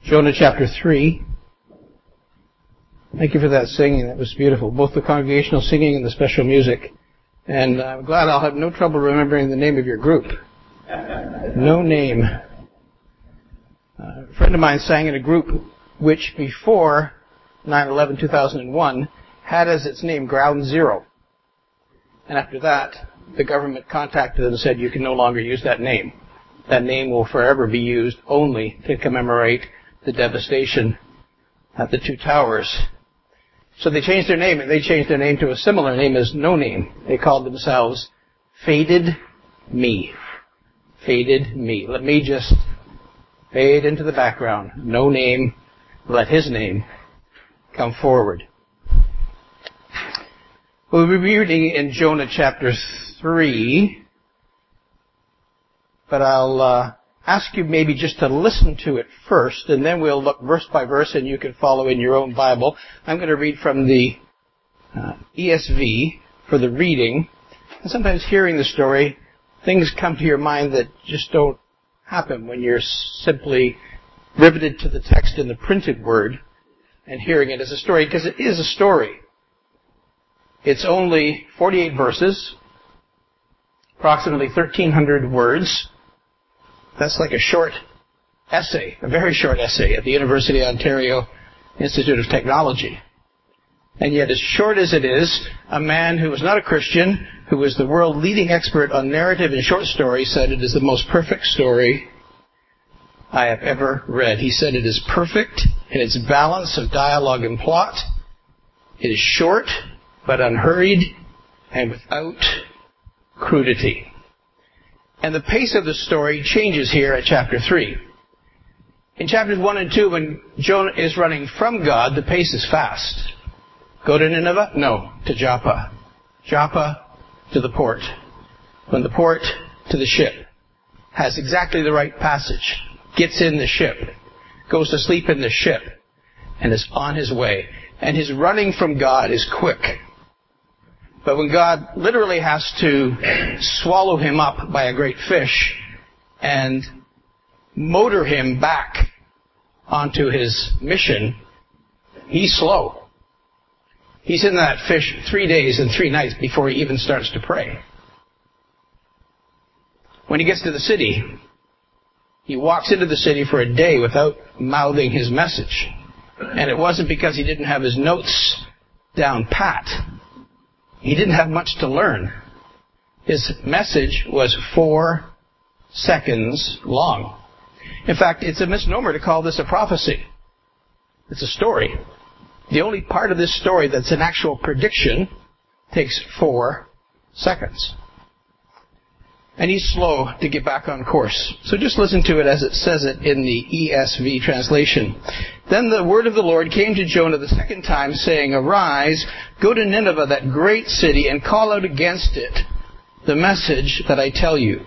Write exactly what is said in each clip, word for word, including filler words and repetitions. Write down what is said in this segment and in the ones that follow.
Jonah chapter three. Thank you for that singing. That was beautiful. Both the congregational singing and the special music. And I'm glad I'll have no trouble remembering the name of your group. No Name. Uh, a friend of mine sang in a group which before nine eleven two thousand one had as its name Ground Zero. And after that, the government contacted them and said, you can no longer use that name. That name will forever be used only to commemorate the devastation at the two towers. So they changed their name, and they changed their name to a similar name as No Name. They called themselves Faded Me. Faded Me. Let me just fade into the background. No Name. Let His name come forward. We'll be reading in Jonah chapter three, but I'll uh, ask you maybe just to listen to it first, and then we'll look verse by verse, and you can follow in your own Bible. I'm going to read from the uh, E S V for the reading. And sometimes hearing the story, things come to your mind that just don't happen when you're simply riveted to the text in the printed word and hearing it as a story, because it is a story. It's only forty-eight verses, approximately thirteen hundred words. That's like a short essay, a very short essay at the University of Ontario Institute of Technology. And yet, as short as it is, a man who was not a Christian, who was the world leading expert on narrative and short stories, said it is the most perfect story I have ever read. He said it is perfect in its balance of dialogue and plot. It is short, but unhurried, and without crudity. And the pace of the story changes here at chapter three. In chapters one and two, when Jonah is running from God, the pace is fast. Go to Nineveh? No, to Joppa. Joppa to the port. From the port to the ship. Has exactly the right passage. Gets in the ship. Goes to sleep in the ship. And is on his way. And his running from God is quick. But when God literally has to swallow him up by a great fish and motor him back onto his mission, he's slow. He's in that fish three days and three nights before he even starts to pray. When he gets to the city, he walks into the city for a day without mouthing his message. And it wasn't because he didn't have his notes down pat. He didn't have much to learn. His message was four seconds long. In fact, it's a misnomer to call this a prophecy. It's a story. The only part of this story that's an actual prediction takes four seconds. And he's slow to get back on course. So just listen to it as it says it in the E S V translation. Then the word of the Lord came to Jonah the second time, saying, Arise, go to Nineveh, that great city, and call out against it the message that I tell you.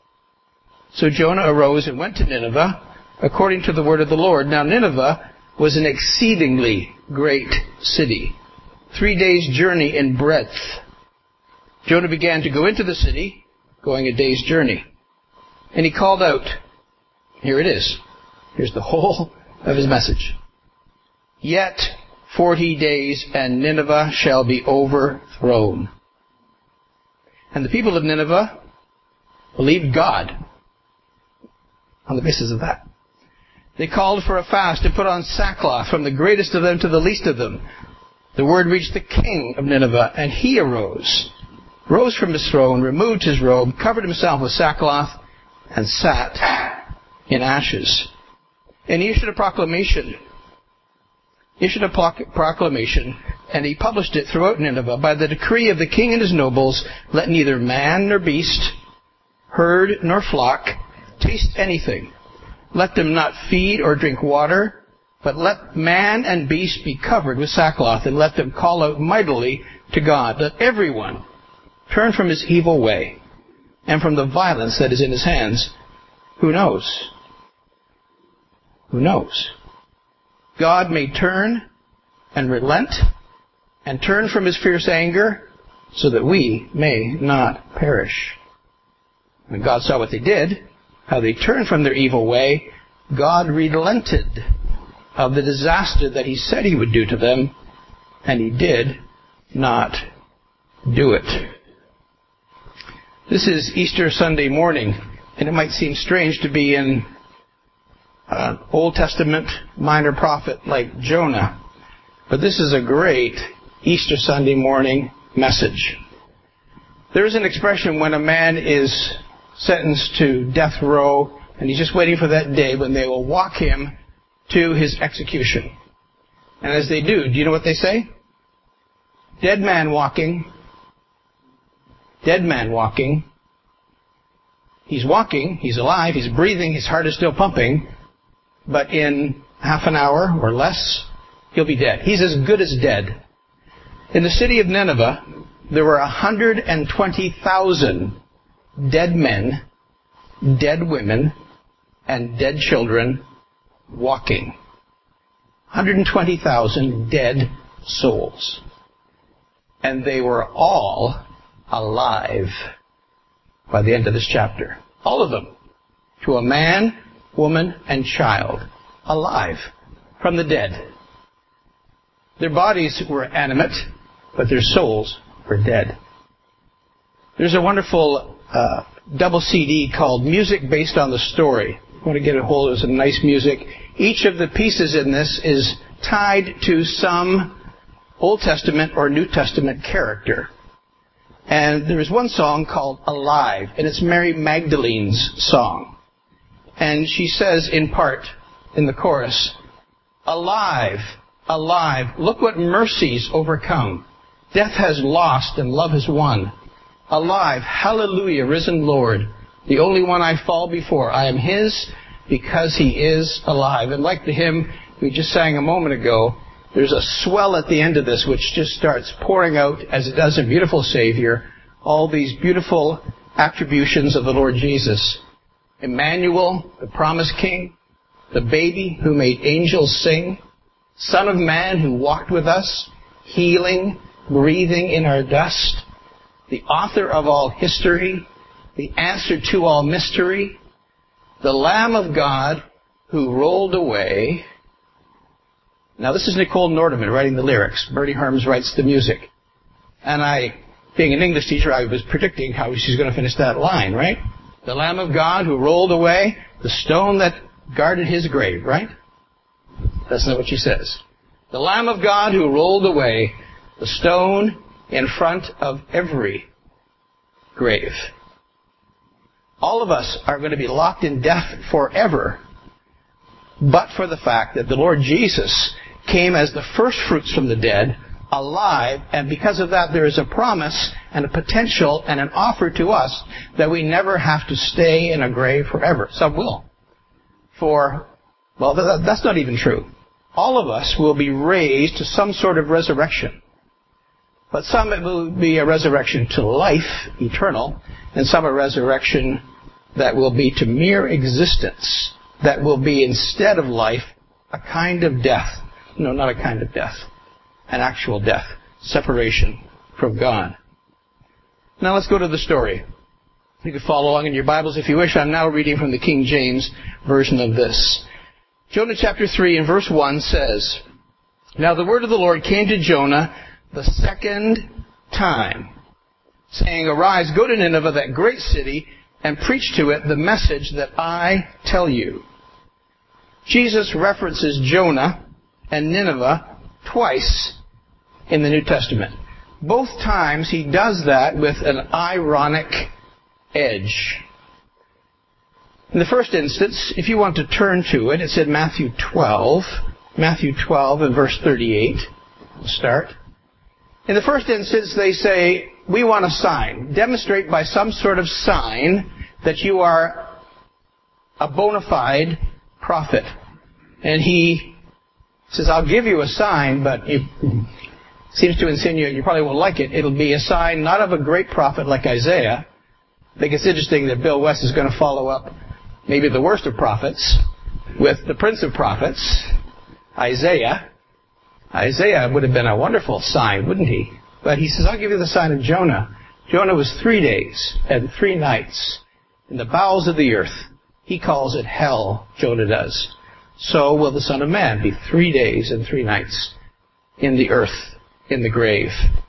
So Jonah arose and went to Nineveh, according to the word of the Lord. Now Nineveh was an exceedingly great city, three days' journey in breadth. Jonah began to go into the city, going a day's journey. And he called out. Here it is. Here's the whole of his message. Yet forty days, and Nineveh shall be overthrown. And the people of Nineveh believed God on the basis of that. They called for a fast and put on sackcloth, from the greatest of them to the least of them. The word reached the king of Nineveh, and he arose, rose from his throne, removed his robe, covered himself with sackcloth, and sat in ashes. And he issued a proclamation. Issued a proclamation, and he published it throughout Nineveh. By the decree of the king and his nobles, let neither man nor beast, herd nor flock, taste anything. Let them not feed or drink water, but let man and beast be covered with sackcloth, and let them call out mightily to God. Let everyone turn from his evil way and from the violence that is in his hands. Who knows? Who knows? God may turn and relent and turn from his fierce anger so that we may not perish. When God saw what they did, how they turned from their evil way, God relented of the disaster that he said he would do to them, and he did not do it. This is Easter Sunday morning, and it might seem strange to be in an Old Testament minor prophet like Jonah, but this is a great Easter Sunday morning message. There is an expression when a man is sentenced to death row, and he's just waiting for that day when they will walk him to his execution. And as they do, do you know what they say? Dead man walking. Dead man walking. He's walking, he's alive, he's breathing, his heart is still pumping, but in half an hour or less, he'll be dead. He's as good as dead. In the city of Nineveh, there were one hundred twenty thousand dead men, dead women, and dead children walking. one hundred twenty thousand dead souls. And they were all alive by the end of this chapter. All of them. To a man, woman, and child. Alive. From the dead. Their bodies were animate, but their souls were dead. There's a wonderful uh, double C D called Music Based on the Story. If you want to get a hold of some nice music. Each of the pieces in this is tied to some Old Testament or New Testament character. And there is one song called Alive, and it's Mary Magdalene's song. And she says in part, in the chorus, alive, alive, look what mercies overcome. Death has lost and love has won. Alive, hallelujah, risen Lord, the only one I fall before. I am His because He is alive. And like the hymn we just sang a moment ago, there's a swell at the end of this which just starts pouring out, as it does in Beautiful Savior, all these beautiful attributions of the Lord Jesus. Emmanuel, the promised King, the baby who made angels sing, Son of Man who walked with us, healing, breathing in our dust, the author of all history, the answer to all mystery, the Lamb of God who rolled away. Now, this is Nicole Nordeman writing the lyrics. Bertie Harms writes the music. And I, being an English teacher, I was predicting how she's going to finish that line, right? The Lamb of God who rolled away the stone that guarded His grave, right? That's not what she says. The Lamb of God who rolled away the stone in front of every grave. All of us are going to be locked in death forever, but for the fact that the Lord Jesus came as the first fruits from the dead, alive, and because of that there is a promise and a potential and an offer to us that we never have to stay in a grave forever. Some will. For, well, that's not even true. All of us will be raised to some sort of resurrection. But some it will be a resurrection to life, eternal, and some a resurrection that will be to mere existence, that will be, instead of life, a kind of death. No, not a kind of death. An actual death. Separation from God. Now let's go to the story. You can follow along in your Bibles if you wish. I'm now reading from the King James version of this. Jonah chapter three and verse one says, Now the word of the Lord came to Jonah the second time, saying, Arise, go to Nineveh, that great city, and preach to it the message that I tell you. Jesus references Jonah and Nineveh twice in the New Testament. Both times he does that with an ironic edge. In the first instance, if you want to turn to it, it's in Matthew twelve. Matthew twelve and verse thirty-eight. We'll start. In the first instance, they say, we want a sign. Demonstrate by some sort of sign that you are a bona fide prophet. And he says, I'll give you a sign, but it seems to insinuate you probably won't like it. It'll be a sign not of a great prophet like Isaiah. I think it's interesting that Bill West is going to follow up maybe the worst of prophets with the prince of prophets, Isaiah. Isaiah would have been a wonderful sign, wouldn't he? But he says, I'll give you the sign of Jonah. Jonah was three days and three nights in the bowels of the earth. He calls it hell, Jonah does. so will the Son of Man be three days and three nights in the earth, in the grave.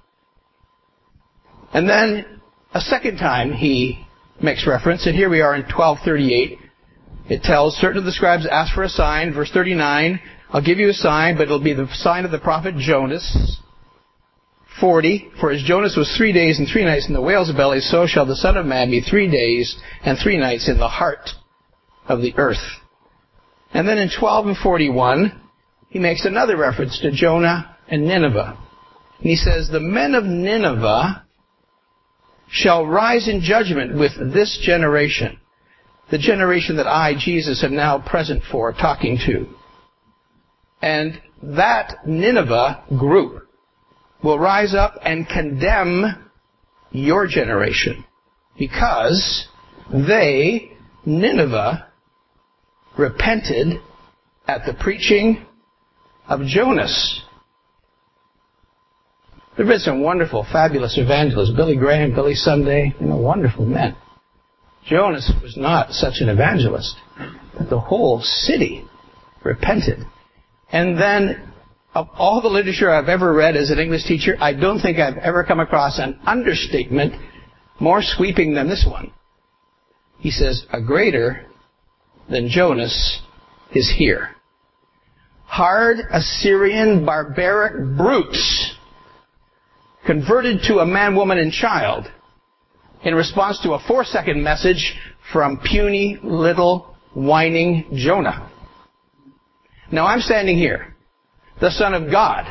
And then a second time he makes reference, and here we are in twelve thirty-eight. It tells, certain of the scribes asked for a sign. Verse thirty-nine, I'll give you a sign, but it'll be the sign of the prophet Jonas. forty, for as Jonas was three days and three nights in the whale's belly, so shall the Son of Man be three days and three nights in the heart of the earth. And then in twelve and forty-one, he makes another reference to Jonah and Nineveh. And he says, the men of Nineveh shall rise in judgment with this generation, the generation that I, Jesus, am now present for, talking to. And that Nineveh group will rise up and condemn your generation, because they, Nineveh, repented at the preaching of Jonas. There have been some wonderful, fabulous evangelists, Billy Graham, Billy Sunday, you know, wonderful men. Jonas was not such an evangelist, but the whole city repented. And then, of all the literature I've ever read as an English teacher, I don't think I've ever come across an understatement more sweeping than this one. He says, a greater than Jonas is here. Hard Assyrian barbaric brutes converted to a man, woman, and child in response to a four-second message from puny, little, whining Jonah. Now I'm standing here, the Son of God,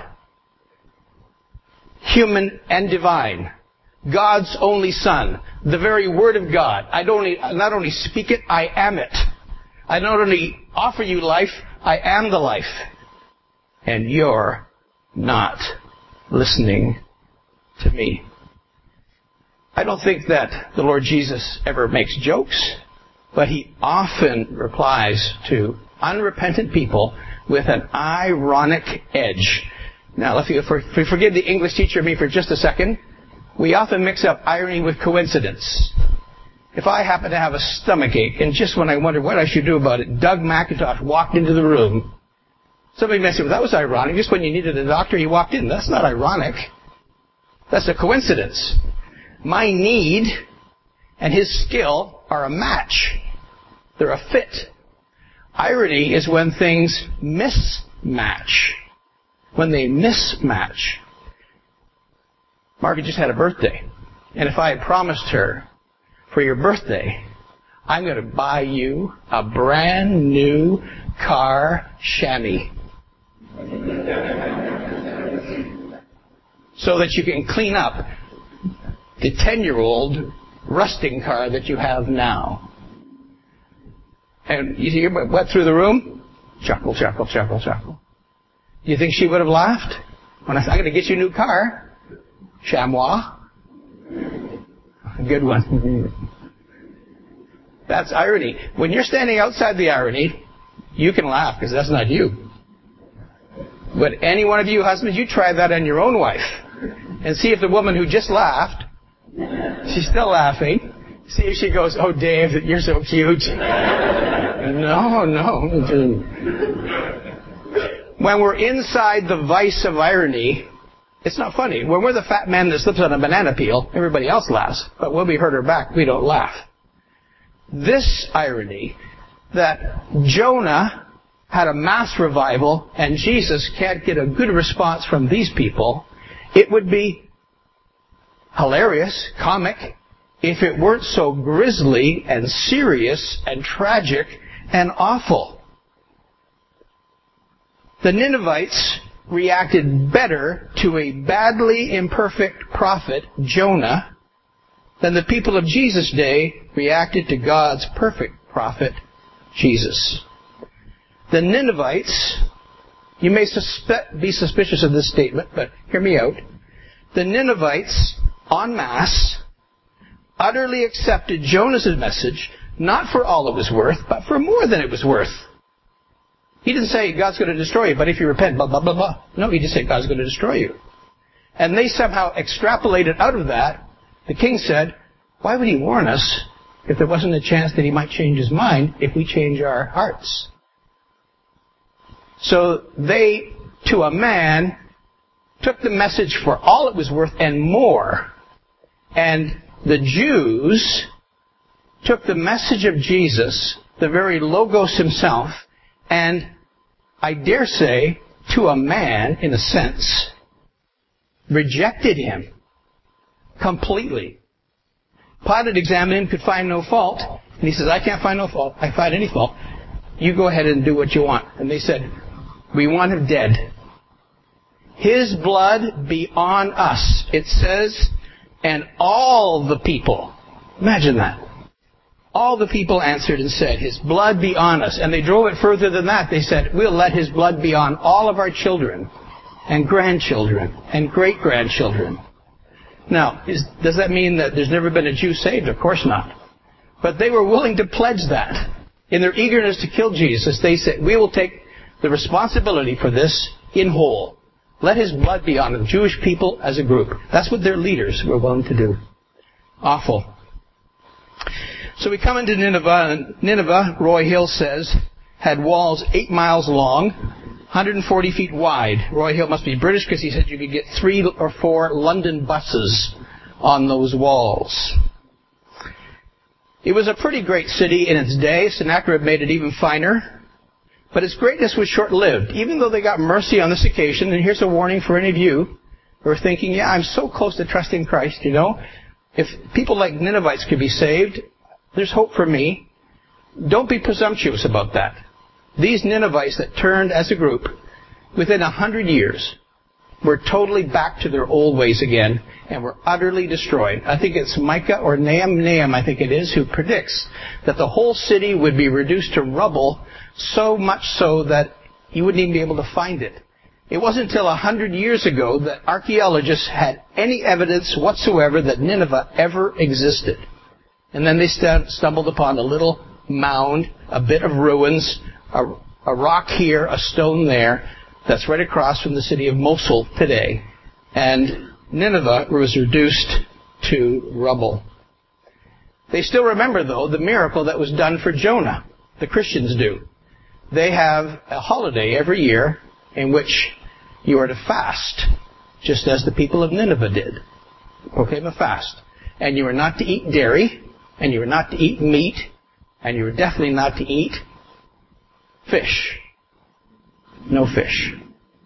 human and divine, God's only Son, the very Word of God. I don't not only speak it, I am it. I not only offer you life, I am the life. And you're not listening to me. I don't think that the Lord Jesus ever makes jokes, but he often replies to unrepentant people with an ironic edge. Now, if you, if you forgive the English teacher in me for just a second, we often mix up irony with coincidence. If I happen to have a stomach ache, and just when I wonder what I should do about it, Doug McIntosh walked into the room. Somebody may say, well, that was ironic. Just when you needed a doctor, he walked in. That's not ironic. That's a coincidence. My need and his skill are a match. They're a fit. Irony is when things mismatch. When they mismatch. Margaret just had a birthday. And if I had promised her, for your birthday, I'm going to buy you a brand new car chamois. So that you can clean up the ten-year-old rusting car that you have now. And you see, you went through the room, chuckle, chuckle, chuckle, chuckle. Do you think she would have laughed? When I said, I'm going to get you a new car, chamois. A good one. That's irony. When you're standing outside the irony, you can laugh because that's not you. But any one of you husbands, you try that on your own wife and see if the woman who just laughed, she's still laughing. See if she goes, oh, Dave, you're so cute. No, no. When we're inside the vice of irony, it's not funny. When we're the fat man that slips on a banana peel, everybody else laughs. But when we hurt her back, we don't laugh. This irony, that Jonah had a mass revival and Jesus can't get a good response from these people, it would be hilarious, comic, if it weren't so grisly and serious and tragic and awful. The Ninevites reacted better to a badly imperfect prophet, Jonah, than the people of Jesus' day reacted to God's perfect prophet, Jesus. The Ninevites, you may suspe- be suspicious of this statement, but hear me out. The Ninevites, en masse, utterly accepted Jonah's message, not for all it was worth, but for more than it was worth. He didn't say God's going to destroy you, but if you repent, blah, blah, blah, blah. No, he just said God's going to destroy you. And they somehow extrapolated out of that. The king said, why would he warn us if there wasn't a chance that he might change his mind if we change our hearts? So they, to a man, took the message for all it was worth and more. And the Jews took the message of Jesus, the very Logos himself, and I dare say, to a man, in a sense, rejected him completely. Pilate examined him, could find no fault. And he says, I can't find no fault. I find any fault. You go ahead and do what you want. And they said, we want him dead. His blood be on us. It says, and all the people. Imagine that. All the people answered and said, his blood be on us. And they drove it further than that. They said, we'll let his blood be on all of our children and grandchildren and great-grandchildren. Now, is, does that mean that there's never been a Jew saved? Of course not. But they were willing to pledge that. In their eagerness to kill Jesus, they said, we will take the responsibility for this in whole. Let his blood be on the Jewish people as a group. That's what their leaders were willing to do. Awful. So we come into Nineveh, and Nineveh, Roy Hill says, had walls eight miles long, one hundred forty feet wide. Roy Hill must be British because he said you could get three or four London buses on those walls. It was a pretty great city in its day. Sennacherib made it even finer. But its greatness was short-lived. Even though they got mercy on this occasion, and here's a warning for any of you who are thinking, yeah, I'm so close to trusting Christ, you know. If people like Ninevites could be saved, there's hope for me. Don't be presumptuous about that. These Ninevites that turned as a group, within a hundred years, were totally back to their old ways again and were utterly destroyed. I think it's Micah or Nahum, Nahum I think it is, who predicts that the whole city would be reduced to rubble, so much so that you wouldn't even be able to find it. It wasn't until a hundred years ago that archaeologists had any evidence whatsoever that Nineveh ever existed. And then they st- stumbled upon a little mound, a bit of ruins, a, a rock here, a stone there, that's right across from the city of Mosul today. And Nineveh was reduced to rubble. They still remember, though, the miracle that was done for Jonah. The Christians do. They have a holiday every year in which you are to fast, just as the people of Nineveh did. Proclaim a fast. And you are not to eat dairy, and you are not to eat meat, and you are definitely not to eat fish. No fish.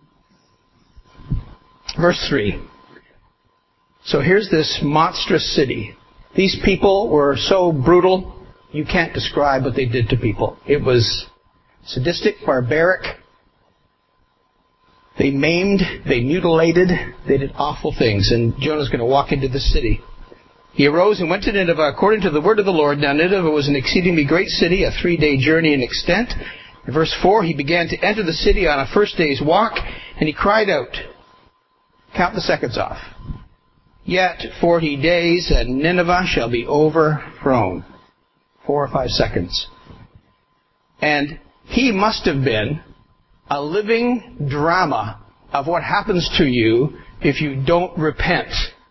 Verse three. So here's this monstrous city. These people were so brutal, you can't describe what they did to people. It was sadistic, barbaric. They maimed, they mutilated, they did awful things. And Jonah's going to walk into the city. He arose and went to Nineveh according to the word of the Lord. Now Nineveh was an exceedingly great city, a three-day journey in extent. In verse four, he began to enter the city on a first day's walk, and he cried out. Count the seconds off. Yet forty days, and Nineveh shall be overthrown. Four or five seconds. And he must have been a living drama of what happens to you if you don't repent.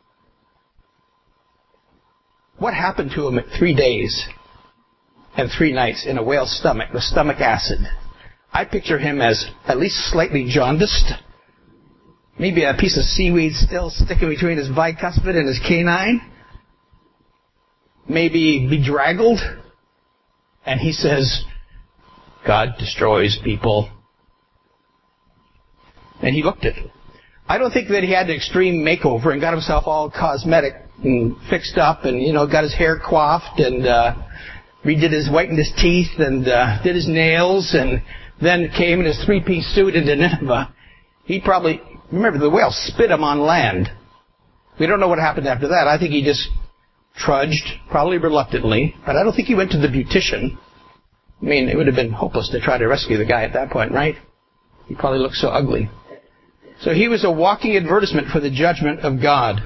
What happened to him at three days and three nights in a whale's stomach with stomach acid? I picture him as at least slightly jaundiced. Maybe a piece of seaweed still sticking between his bicuspid and his canine. Maybe bedraggled. And he says, God destroys people. And he looked it. I don't think that he had an extreme makeover and got himself all cosmetic and fixed up and, you know, got his hair coiffed and uh, redid his, whitened his teeth and uh, did his nails and then came in his three-piece suit into Nineveh. He probably, remember, the whale spit him on land. We don't know what happened after that. I think he just trudged, probably reluctantly, but I don't think he went to the beautician. I mean, it would have been hopeless to try to rescue the guy at that point, right? He probably looked so ugly. So he was a walking advertisement for the judgment of God.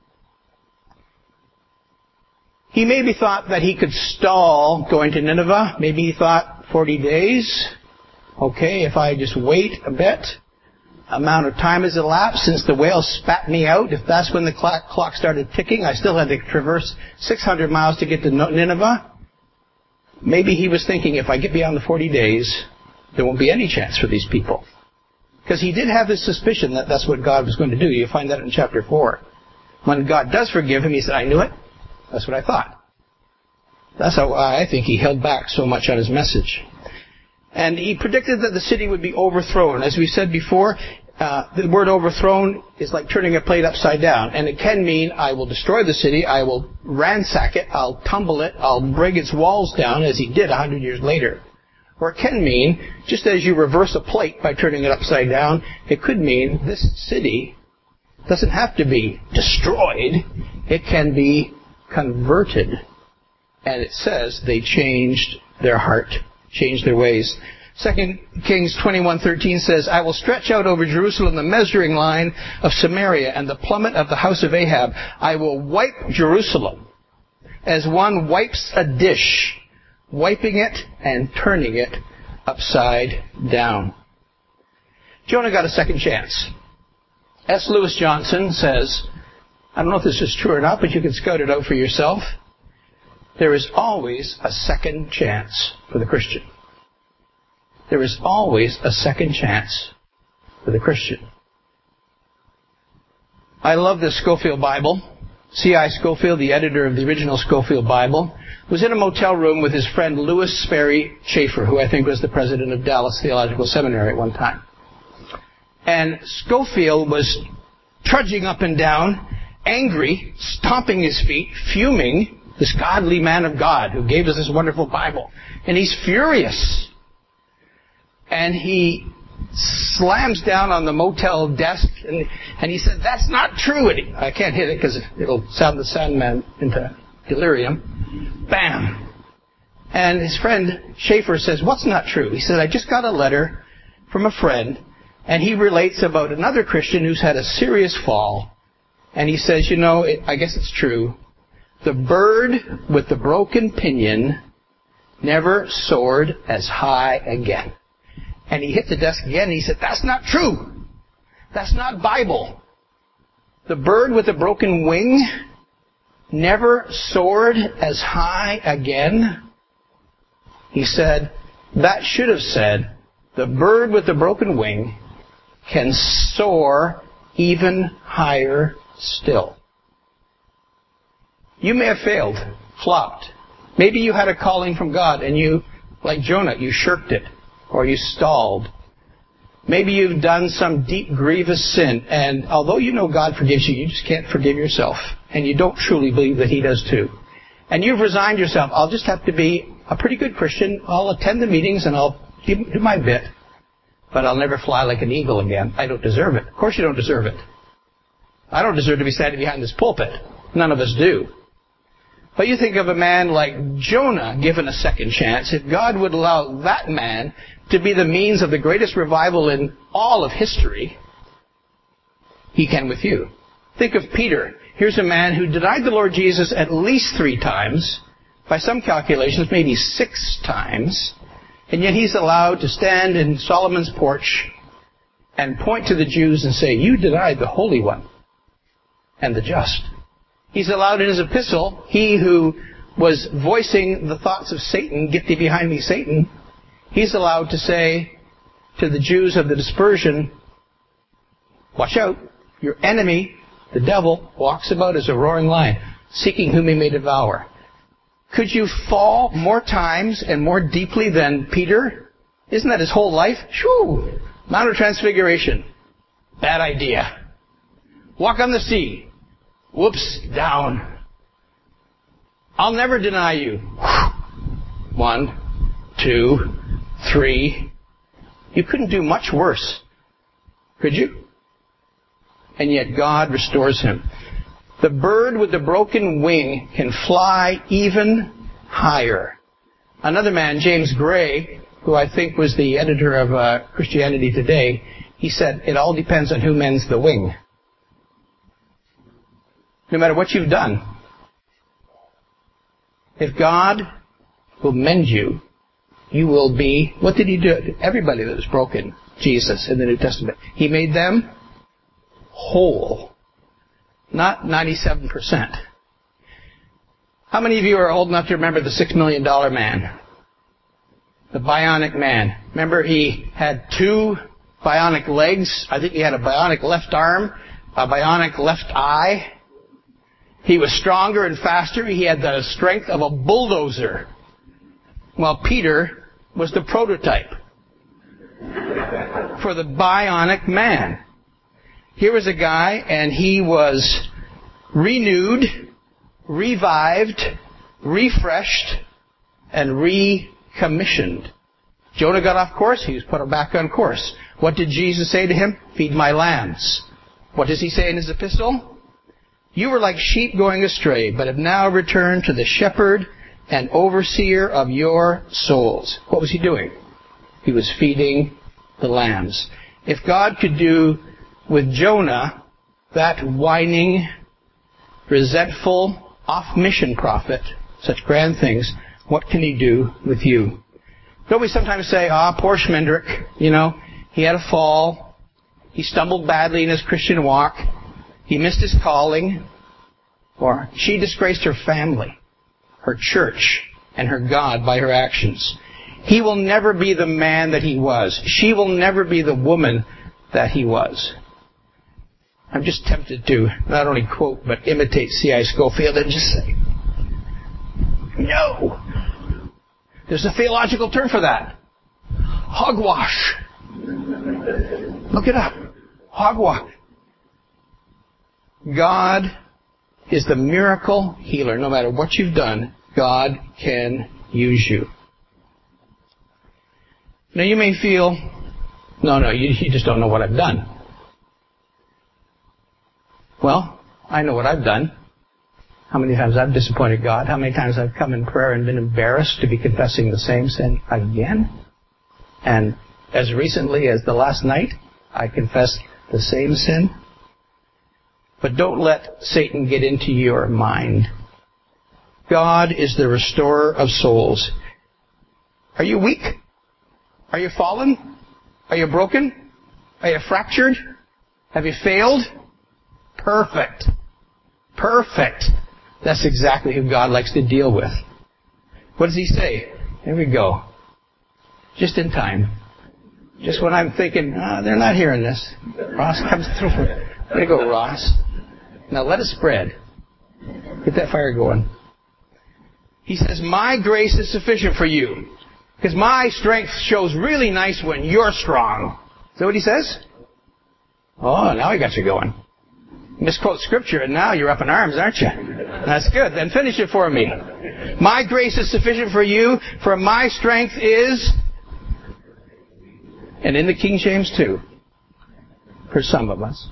He maybe thought that he could stall going to Nineveh. Maybe he thought forty days. Okay, if I just wait a bit, amount of time has elapsed since the whale spat me out. If that's when the clock, clock started ticking, I still had to traverse six hundred miles to get to Nineveh. Maybe he was thinking, if I get beyond the forty days, there won't be any chance for these people. Because he did have this suspicion that that's what God was going to do. You find that in chapter four. When God does forgive him, he said, I knew it. That's what I thought. That's how I think he held back so much on his message. And he predicted that the city would be overthrown. As we said before, uh, the word overthrown is like turning a plate upside down. And it can mean I will destroy the city, I will ransack it, I'll tumble it, I'll break its walls down, as he did a hundred years later. Or it can mean, just as you reverse a plate by turning it upside down, it could mean this city doesn't have to be destroyed. It can be converted. And it says they changed their heart, changed their ways. Second Kings twenty-one thirteen says, I will stretch out over Jerusalem the measuring line of Samaria and the plummet of the house of Ahab. I will wipe Jerusalem as one wipes a dish, wiping it and turning it upside down. Jonah got a second chance. S. Lewis Johnson says, I don't know if this is true or not, but you can scout it out for yourself. There is always a second chance for the Christian. There is always a second chance for the Christian. I love this Scofield Bible. C I Scofield, the editor of the original Scofield Bible, was in a motel room with his friend Louis Sperry Chafer, who I think was the president of Dallas Theological Seminary at one time. And Scofield was trudging up and down, angry, stomping his feet, fuming, this godly man of God who gave us this wonderful Bible. And he's furious. And he slams down on the motel desk, and, and he said, that's not true. And he, I can't hit it because it'll sound the Sandman into delirium. Bam. And his friend Schaefer says, what's not true? He said, I just got a letter from a friend, and he relates about another Christian who's had a serious fall. And he says, you know, it, I guess it's true. The bird with the broken pinion never soared as high again. And he hit the desk again and he said, that's not true. That's not Bible. The bird with the broken wing never soared as high again. He said, that should have said, the bird with the broken wing can soar even higher still. You may have failed, flopped. Maybe you had a calling from God and you, like Jonah, you shirked it or you stalled. Maybe you've done some deep, grievous sin, and although you know God forgives you, you just can't forgive yourself. And you don't truly believe that He does too. And you've resigned yourself. I'll just have to be a pretty good Christian. I'll attend the meetings and I'll do my bit. But I'll never fly like an eagle again. I don't deserve it. Of course you don't deserve it. I don't deserve to be standing behind this pulpit. None of us do. But you think of a man like Jonah given a second chance. If God would allow that man to be the means of the greatest revival in all of history, He can with you. Think of Peter. Here's a man who denied the Lord Jesus at least three times. By some calculations, maybe six times. And yet he's allowed to stand in Solomon's porch and point to the Jews and say, you denied the Holy One and the just. He's allowed in his epistle, he who was voicing the thoughts of Satan, get thee behind me, Satan, he's allowed to say to the Jews of the dispersion, watch out, your enemy, the devil, walks about as a roaring lion, seeking whom he may devour. Could you fall more times and more deeply than Peter? Isn't that his whole life? Shoo! Mount of Transfiguration. Bad idea. Walk on the sea. Whoops, down. I'll never deny you. One, two, three. You couldn't do much worse, could you? And yet God restores him. The bird with the broken wing can fly even higher. Another man, James Gray, who I think was the editor of uh, Christianity Today, he said, it all depends on who mends the wing. No matter what you've done, if God will mend you, you will be, what did He do? Everybody that was broken, Jesus in the New Testament, He made them whole. Not ninety-seven percent. How many of you are old enough to remember the Six Million Dollar Man? The bionic man. Remember, he had two bionic legs. I think he had a bionic left arm, a bionic left eye. He was stronger and faster. He had the strength of a bulldozer. Well, Peter was the prototype for the bionic man. Here was a guy, and he was renewed, revived, refreshed, and recommissioned. Jonah got off course. He was put back on course. What did Jesus say to him? Feed my lambs. What does he say in his epistle? You were like sheep going astray, but have now returned to the shepherd and overseer of your souls. What was he doing? He was feeding the lambs. If God could do with Jonah, that whining, resentful, off-mission prophet, such grand things, what can he do with you? Don't we sometimes say, ah, poor Schmendrick, you know, he had a fall, he stumbled badly in his Christian walk, he missed his calling, or she disgraced her family, her church, and her God by her actions. He will never be the man that he was. She will never be the woman that he was. I'm just tempted to not only quote, but imitate C I Scofield and just say, no! There's a theological term for that. Hogwash. Look it up. Hogwash. God is the miracle healer. No matter what you've done, God can use you. Now you may feel, no, no, you, you just don't know what I've done. Well, I know what I've done. How many times I've disappointed God. How many times I've come in prayer and been embarrassed to be confessing the same sin again. And as recently as the last night, I confessed the same sin. But don't let Satan get into your mind. God is the restorer of souls. Are you weak? Are you fallen? Are you broken? Are you fractured? Have you failed? Perfect. Perfect. That's exactly who God likes to deal with. What does he say? Here we go. Just in time. Just when I'm thinking, ah, they're not hearing this. Ross comes through. There you go, Ross. Now let it spread. Get that fire going. He says, my grace is sufficient for you. Because my strength shows really nice when you're strong. Is that what he says? Oh, now he got you going. Misquote scripture and now you're up in arms, aren't you? That's good. Then finish it for me. My grace is sufficient for you, for my strength is, and in the King James too, for some of us.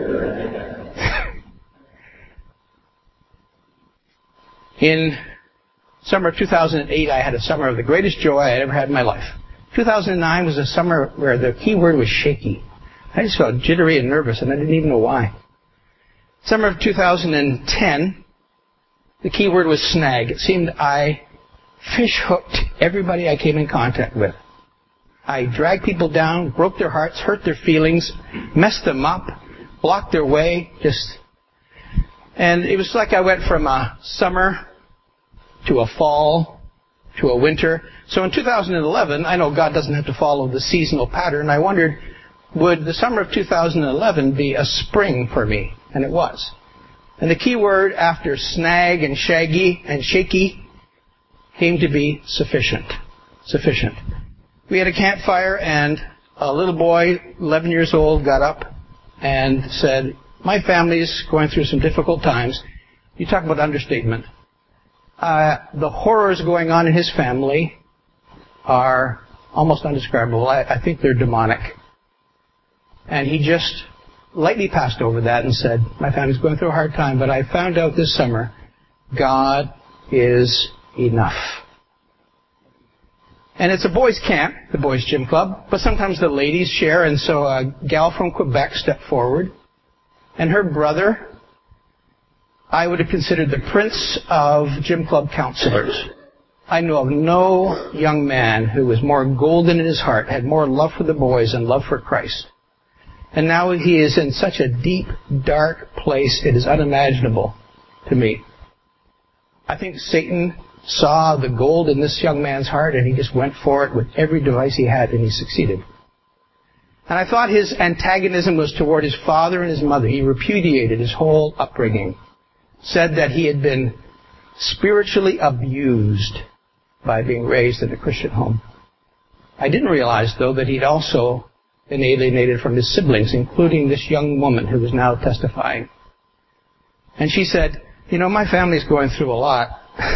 In summer of two thousand eight, I had a summer of the greatest joy I had ever had in my life. two thousand nine was a summer where the key word was shaky. I just felt jittery and nervous, and I didn't even know why. Summer of two thousand ten, the key word was snag. It seemed I fish hooked everybody I came in contact with. I dragged people down, broke their hearts, hurt their feelings, messed them up, blocked their way, just... And it was like I went from a summer to a fall to a winter. So in two thousand eleven, I know God doesn't have to follow the seasonal pattern. I wondered, would the summer of two thousand eleven be a spring for me? And it was. And the key word after snag and shaggy and shaky came to be sufficient. Sufficient. We had a campfire and a little boy, eleven years old, got up and said, my family's going through some difficult times. You talk about understatement. Uh, the horrors going on in his family are almost undescribable. I, I think they're demonic. And he just lightly passed over that and said, my family's going through a hard time, but I found out this summer, God is enough. And it's a boys' camp, the boys' gym club, but sometimes the ladies share, and so a gal from Quebec stepped forward, and her brother, I would have considered the prince of gym club counselors. I know of no young man who was more golden in his heart, had more love for the boys and love for Christ. And now he is in such a deep, dark place, it is unimaginable to me. I think Satan saw the gold in this young man's heart, and he just went for it with every device he had, and he succeeded. And I thought his antagonism was toward his father and his mother. He repudiated his whole upbringing, said that he had been spiritually abused by being raised in a Christian home. I didn't realize, though, that he'd also been alienated from his siblings, including this young woman who was now testifying. And she said, you know, my family's going through a lot.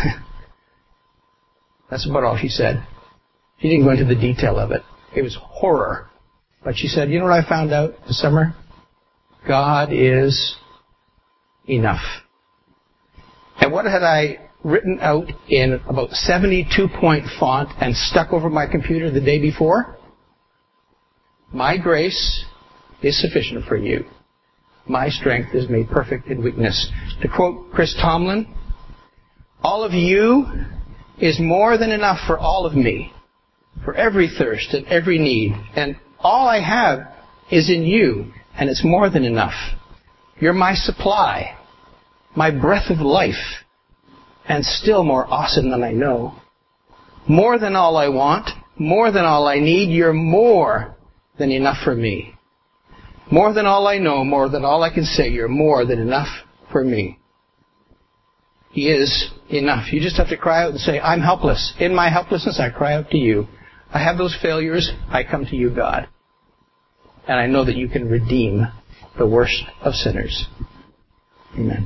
That's about all she said. She didn't go into the detail of it. It was horror. But she said, you know what I found out this summer? God is enough. And what had I written out in about seventy-two point font and stuck over my computer the day before? My grace is sufficient for you. My strength is made perfect in weakness. To quote Chris Tomlin, all of you is more than enough for all of me, for every thirst and every need. And all I have is in you, and it's more than enough. You're my supply, my breath of life, and still more awesome than I know. More than all I want, more than all I need, you're more than enough for me. More than all I know, more than all I can say, you're more than enough for me. He is enough. You just have to cry out and say, I'm helpless. In my helplessness, I cry out to you. I have those failures. I come to you, God. And I know that you can redeem the worst of sinners. Amen.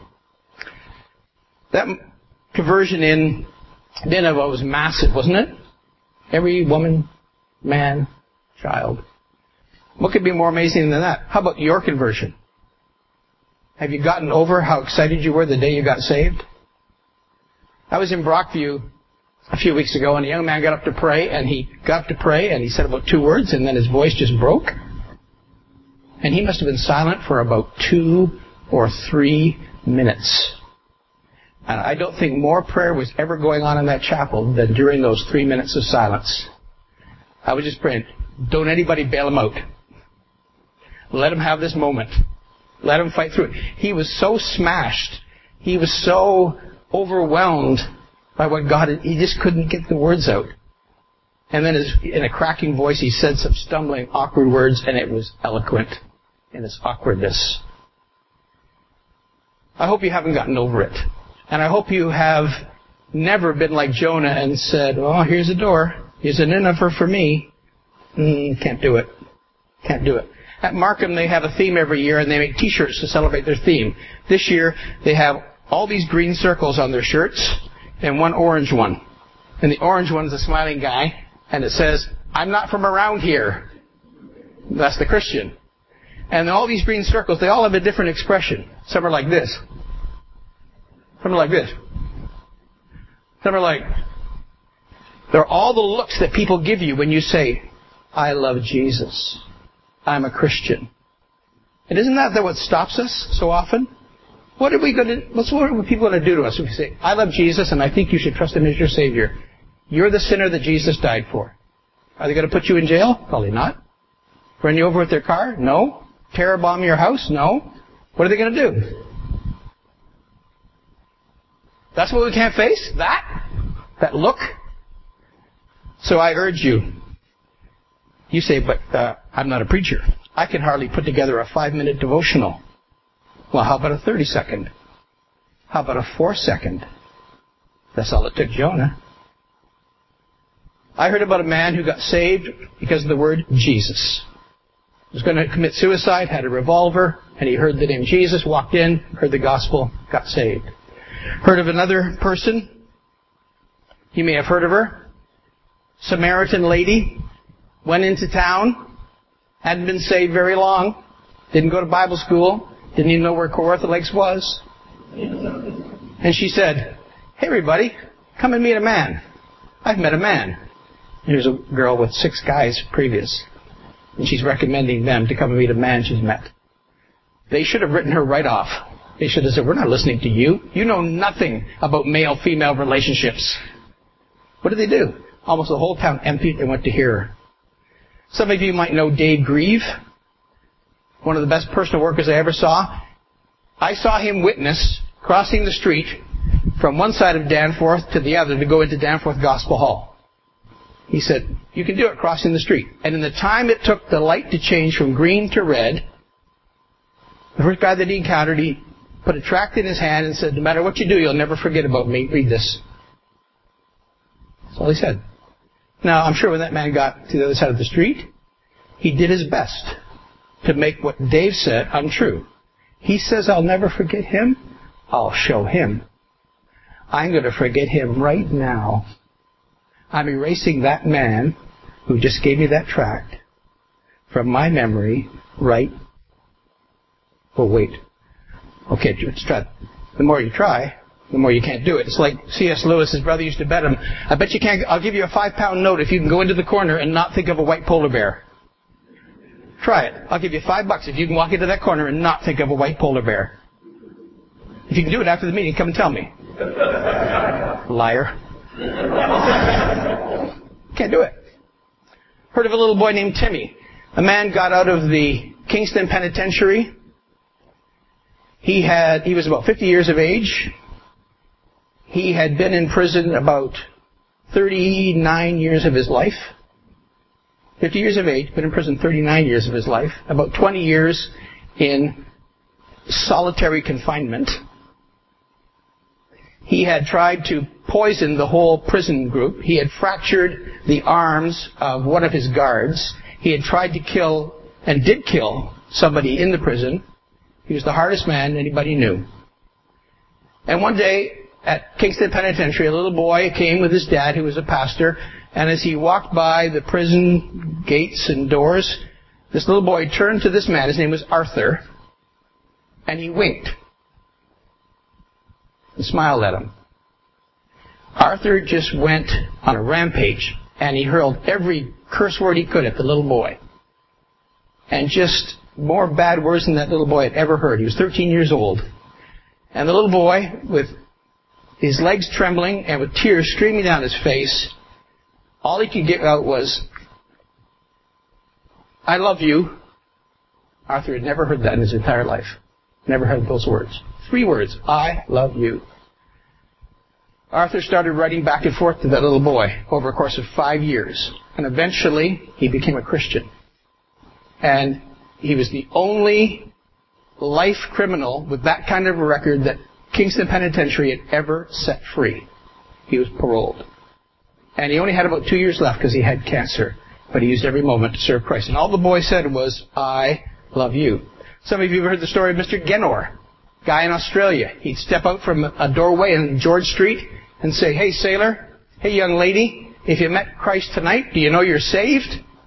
That conversion in Nineveh was massive, wasn't it? Every woman, man, child. What could be more amazing than that? How about your conversion? Have you gotten over how excited you were the day you got saved? I was in Brockview a few weeks ago, and a young man got up to pray, and he got up to pray, and he said about two words, and then his voice just broke. And he must have been silent for about two or three minutes. And I don't think more prayer was ever going on in that chapel than during those three minutes of silence. I was just praying, don't anybody bail him out. Let him have this moment. Let him fight through it. He was so smashed. He was so overwhelmed by what God had. He just couldn't get the words out. And then his, in a cracking voice, he said some stumbling, awkward words, and it was eloquent in its awkwardness. I hope you haven't gotten over it. And I hope you have never been like Jonah and said, oh, here's a door. Here's an Nineveh for me. Mm, can't do it. Can't do it. At Markham, they have a theme every year, and they make T-shirts to celebrate their theme. This year, they have all these green circles on their shirts and one orange one. And the orange one's a smiling guy, and it says, I'm not from around here. That's the Christian. And all these green circles, they all have a different expression. Some are like this. Some are like this. Some are like... They're all the looks that people give you when you say, I love Jesus. I'm a Christian. And isn't that what stops us so often? What are we going to, what's what are people going to do to us if we say, I love Jesus and I think you should trust Him as your Savior? You're the sinner that Jesus died for. Are they going to put you in jail? Probably not. Run you over with their car? No. Terror bomb your house? No. What are they going to do? That's what we can't face? That? That look? So I urge you. You say, but uh, I'm not a preacher. I can hardly put together a five-minute devotional. Well, how about a thirty-second? How about a four-second? That's all it took Jonah. I heard about a man who got saved because of the word Jesus. He was going to commit suicide, had a revolver, and he heard the name Jesus, walked in, heard the gospel, got saved. Heard of another person? You may have heard of her. Samaritan lady. Went into town, hadn't been saved very long, didn't go to Bible school, didn't even know where Kawartha Lakes was. And she said, hey everybody, come and meet a man. I've met a man. Here's a girl with six guys previous. And she's recommending them to come and meet a man she's met. They should have written her right off. They should have said, we're not listening to you. You know nothing about male-female relationships. What did they do? Almost the whole town emptied and went to hear her. Some of you might know Dave Grieve, one of the best personal workers I ever saw. I saw him witness, crossing the street, from one side of Danforth to the other to go into Danforth Gospel Hall. He said, you can do it crossing the street. And in the time it took the light to change from green to red, the first guy that he encountered, he put a tract in his hand and said, no matter what you do, you'll never forget about me. Read this. That's all he said. Now, I'm sure when that man got to the other side of the street, he did his best to make what Dave said untrue. He says, I'll never forget him. I'll show him. I'm going to forget him right now. I'm erasing that man who just gave me that tract from my memory right. Oh, wait. Okay, let's try. The more you try, the more you can't do it. It's like C S Lewis's brother used to bet him, I bet you can't, I'll give you a five pound note if you can go into the corner and not think of a white polar bear. Try it. I'll give you five bucks if you can walk into that corner and not think of a white polar bear. If you can do it after the meeting, come and tell me. Liar. Can't do it. Heard of a little boy named Timmy. A man got out of the Kingston Penitentiary. He had, he was about fifty years of age. He had been in prison about thirty-nine years of his life. fifty years of age, been in prison thirty-nine years of his life. About twenty years in solitary confinement. He had tried to poison the whole prison group. He had fractured the arms of one of his guards. He had tried to kill, and did kill, somebody in the prison. He was the hardest man anybody knew. And one day, at Kingston Penitentiary, a little boy came with his dad, who was a pastor, and as he walked by the prison gates and doors, this little boy turned to this man, his name was Arthur, and he winked and smiled at him. Arthur just went on a rampage, and he hurled every curse word he could at the little boy. And just more bad words than that little boy had ever heard. He was thirteen years old. And the little boy, with his legs trembling and with tears streaming down his face, all he could get out was, I love you. Arthur had never heard that in his entire life. Never heard those words. Three words. I love you. Arthur started writing back and forth to that little boy over a course of five years. And eventually, he became a Christian. And he was the only life criminal with that kind of a record that Kingston Penitentiary had ever set free. He was paroled. And he only had about two years left because he had cancer. But he used every moment to serve Christ. And all the boy said was, I love you. Some of you have heard the story of Mister Genor, guy in Australia. He'd step out from a doorway in George Street and say, hey, sailor, hey, young lady, if you met Christ tonight, do you know you're saved?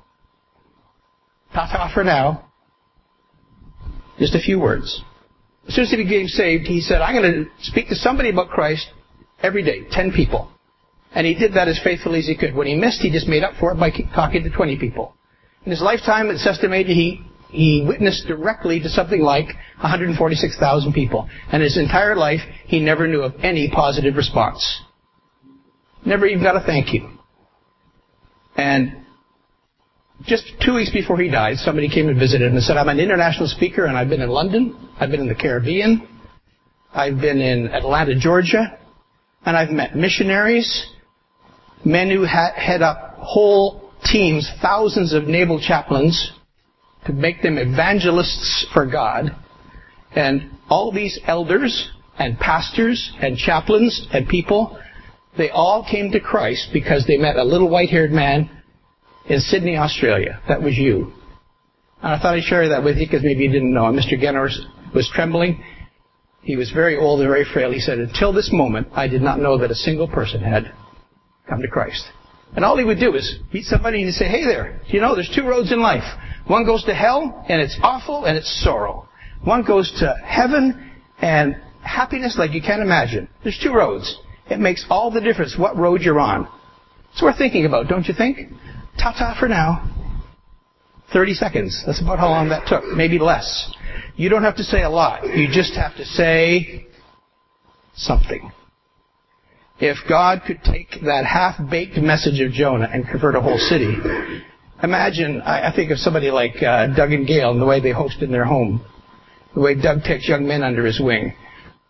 Ta-ta for now. Just a few words. As soon as he became saved, he said, I'm going to speak to somebody about Christ every day, ten people. And he did that as faithfully as he could. When he missed, he just made up for it by talking to twenty people. In his lifetime, it's estimated he, he witnessed directly to something like one hundred forty-six thousand people. And his entire life, he never knew of any positive response. Never even got a thank you. And just two weeks before he died, somebody came and visited him and said, I'm an international speaker, and I've been in London, I've been in the Caribbean, I've been in Atlanta, Georgia, and I've met missionaries, men who ha- head up whole teams, thousands of naval chaplains, to make them evangelists for God. And all these elders and pastors and chaplains and people, they all came to Christ because they met a little white-haired man in Sydney, Australia. That was you. And I thought I'd share that with you because maybe you didn't know. Mister Genor was trembling. He was very old and very frail. He said, until this moment, I did not know that a single person had come to Christ. And all he would do is meet somebody and he'd say, hey there, you know, there's two roads in life. One goes to hell, and it's awful, and it's sorrow. One goes to heaven and happiness like you can't imagine. There's two roads. It makes all the difference what road you're on. It's worth thinking about, don't you think? Ta-ta for now. thirty seconds. That's about how long that took. Maybe less. You don't have to say a lot. You just have to say something. If God could take that half-baked message of Jonah and convert a whole city, imagine, I, I think of somebody like uh, Doug and Gail and the way they host in their home, the way Doug takes young men under his wing.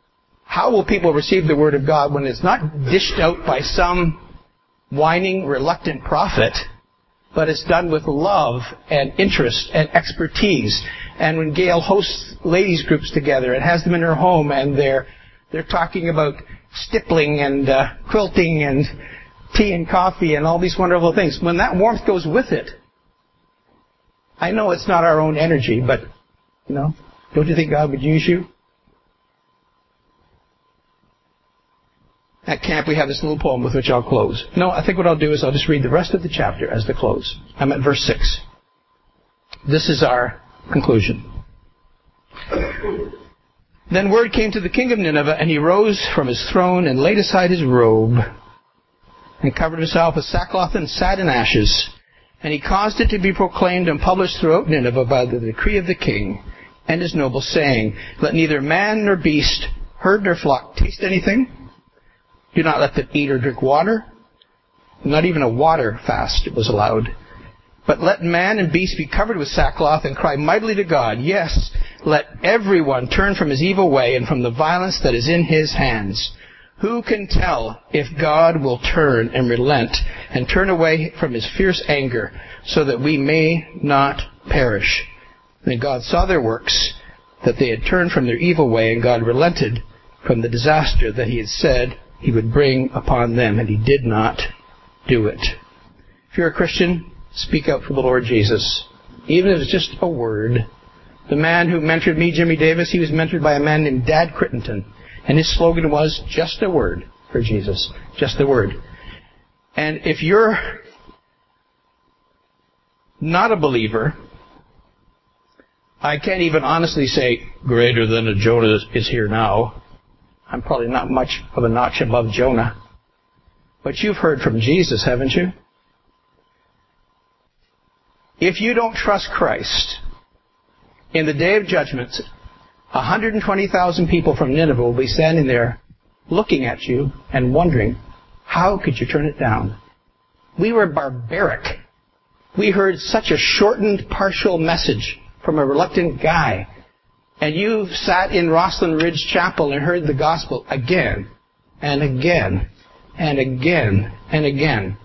How will people receive the Word of God when it's not dished out by some whining, reluctant prophet, but it's done with love and interest and expertise? And when Gail hosts ladies groups together and has them in her home, and they're they're talking about stippling and uh, quilting and tea and coffee and all these wonderful things, when that warmth goes with it, I know it's not our own energy, but, you know, don't you think God would use you? At camp, we have this little poem with which I'll close. No, I think what I'll do is I'll just read the rest of the chapter as the close. I'm at verse six. This is our conclusion. Then word came to the king of Nineveh, and he rose from his throne and laid aside his robe and covered himself with sackcloth and sat in ashes. And he caused it to be proclaimed and published throughout Nineveh by the decree of the king and his nobles, saying, let neither man nor beast, herd nor flock taste anything. Do not let them eat or drink water. Not even a water fast was allowed. But let man and beast be covered with sackcloth and cry mightily to God. Yes, let everyone turn from his evil way and from the violence that is in his hands. Who can tell if God will turn and relent and turn away from his fierce anger so that we may not perish? Then God saw their works, that they had turned from their evil way, and God relented from the disaster that he had said he would bring upon them, and he did not do it. If you're a Christian, speak out for the Lord Jesus, even if it's just a word. The man who mentored me, Jimmy Davis, he was mentored by a man named Dad Crittenton, and his slogan was, just a word for Jesus. Just a word. And if you're not a believer, I can't even honestly say, greater than a Jonah is here now. I'm probably not much of a notch above Jonah. But you've heard from Jesus, haven't you? If you don't trust Christ, in the day of judgment, one hundred twenty thousand people from Nineveh will be standing there looking at you and wondering, how could you turn it down? We were barbaric. We heard such a shortened, partial message from a reluctant guy. And you sat in Rosslyn Ridge Chapel and heard the gospel again and again and again and again.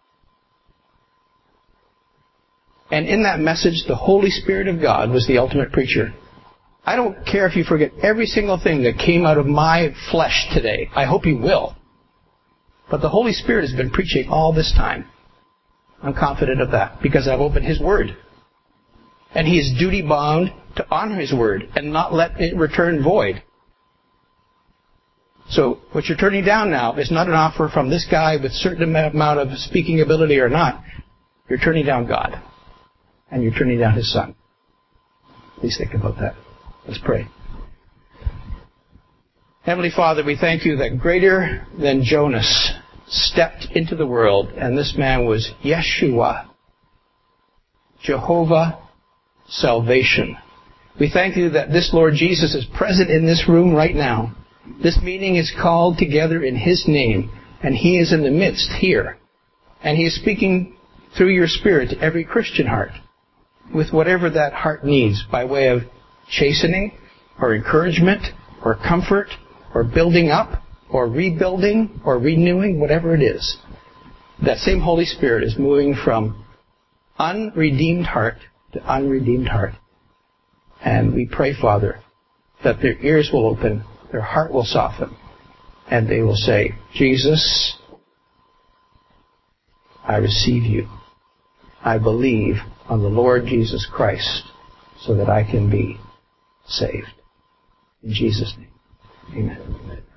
And in that message, the Holy Spirit of God was the ultimate preacher. I don't care if you forget every single thing that came out of my flesh today. I hope you will. But the Holy Spirit has been preaching all this time. I'm confident of that because I've opened His Word. And He is duty bound to honor His Word and not let it return void. So what you're turning down now is not an offer from this guy with a certain amount of speaking ability or not. You're turning down God. And you're turning down His Son. Please think about that. Let's pray. Heavenly Father, we thank You that greater than Jonas stepped into the world, and this man was Yeshua, Jehovah, salvation. We thank You that this Lord Jesus is present in this room right now. This meeting is called together in His name, and He is in the midst here. And He is speaking through Your Spirit to every Christian heart, with whatever that heart needs by way of chastening, or encouragement, or comfort, or building up, or rebuilding, or renewing, whatever it is. That same Holy Spirit is moving from unredeemed heart to unredeemed heart. And we pray, Father, that their ears will open, their heart will soften, and they will say, Jesus, I receive You. I believe on the Lord Jesus Christ so that I can be saved. In Jesus' name, amen.